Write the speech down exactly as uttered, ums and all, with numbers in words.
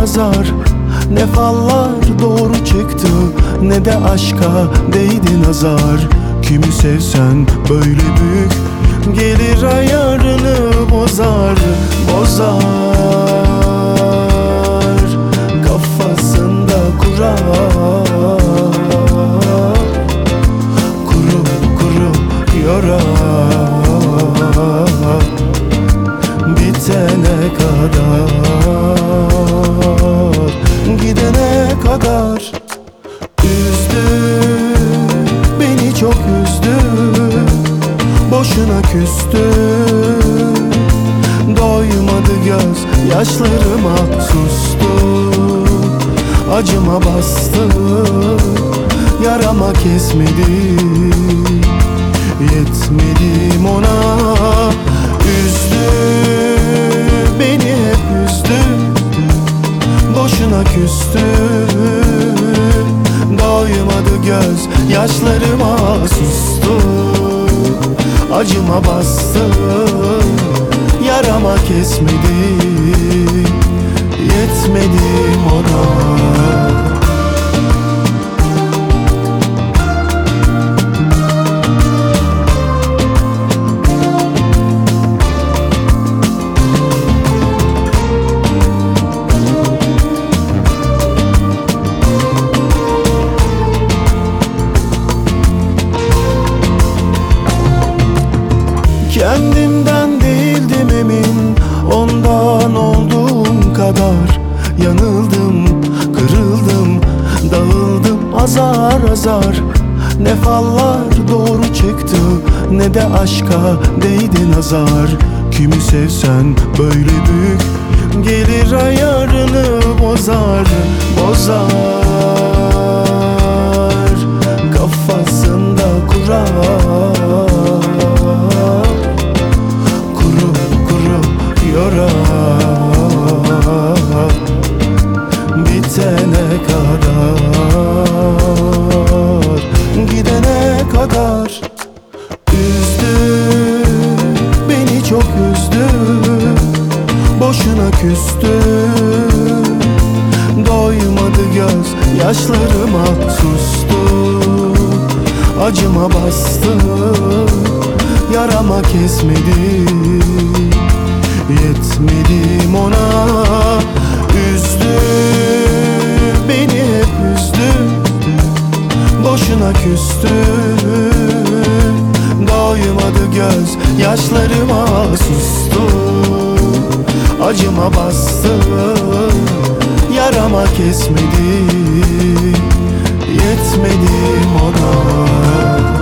azar. Ne fallar doğru çıktı, ne de aşka değdi nazar. Kimi sevsen böyle büyük, gelir ayarını bozar. Bozar, kafasında kurar, kuru kuru yorar. Bitene kadar, gidene kadar. Üzdü, beni çok üzdü, boşuna küstü. Doymadı göz yaşlarıma, sustu. Acıma bastı, yarama kesmedi. Yetmedim ona. Üzdü, beni hep üzdü, boşuna küstü. Doymadı göz yaşlarıma, sustu. Acıma bastı, yarama kesmedi. Yetmedim ona. Kendimden değildim emin, ondan olduğum kadar. Yanıldım, kırıldım, dağıldım azar azar. Ne fallar doğru çıktı, ne de aşka değdi nazar. Kimi sevsen böyle büyük, gelir ayarını bozar. Bozar, kafasında kurar, bitene kadar, gidene kadar. Üzdü, beni çok üzdü, boşuna küstü. Doymadı göz yaşlarıma, sustu. Acıma bastı, yarama kesmedi. Yetmedim ona. Üzdü, beni hep üzdü, boşuna küstü. Doymadı göz yaşlarıma, sustu. Acıma bastı, yarama kesmedi. Yetmedim ona.